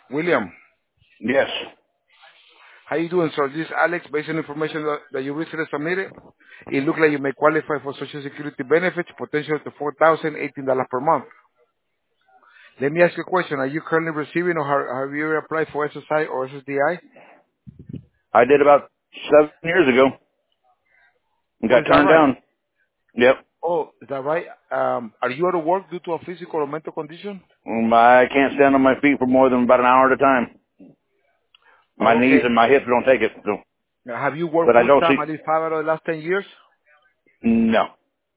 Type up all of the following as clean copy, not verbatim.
William, Yes. how you doing, sir? This is Alex. Based on information that you recently submitted, it looks like you may qualify for Social Security benefits, potential to $4,018 per month. Let me ask you a question. Are you currently receiving or have you ever applied for SSI or SSDI? I did about 7 years ago and Oh, got is that turned right? down. Yep. Oh, is that right? Are you out of work due to a physical or mental condition? I can't stand on my feet for more than about an hour at a time. My Oh, knees okay. and my hips don't take it. So, Now, have you worked but I full don't see, time at least 5 out of the last 10 years? no.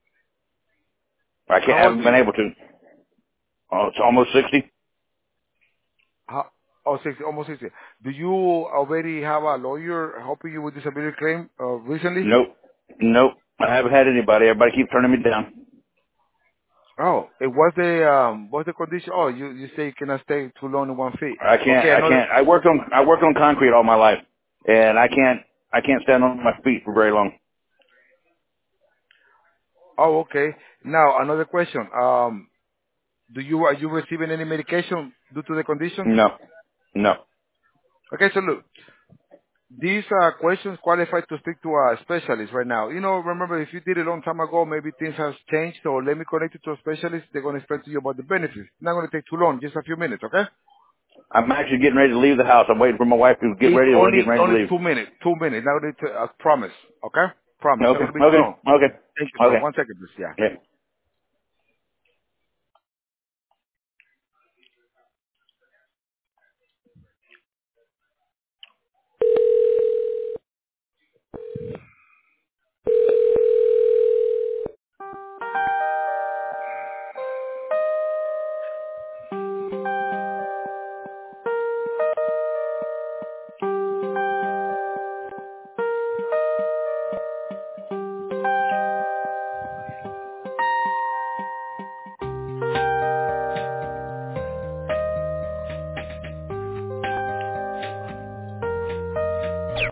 I can't, How old haven't do been you? able to. Oh, it's almost 60. How, oh, 60, almost 60. Do you already have a lawyer helping you with disability claim recently? Nope. Nope. I haven't had anybody. Everybody keeps turning me down. Oh, it what's the condition? Oh, you say you cannot stay too long in one feet. Okay, I another. can't. I worked on concrete all my life, and I can't stand on my feet for very long. Oh, okay. Now another question. Are you receiving any medication due to the condition? No. No. Okay, so look, these questions qualify to speak to a specialist right now. You know, remember if you did it a long time ago, maybe things have changed. So let me connect you to a specialist. They're going to explain to you about the benefits. Not going to take too long, just a few minutes, okay? I'm actually getting ready to leave the house. I'm waiting for my wife to get It's ready, and we're getting ready to only leave. 2 minutes. 2 minutes. Not going to promise, okay? Promise. Not Okay. going to be too Okay. long. Okay. Thank you, sir. Okay. 1 second, please. Yeah. Yeah.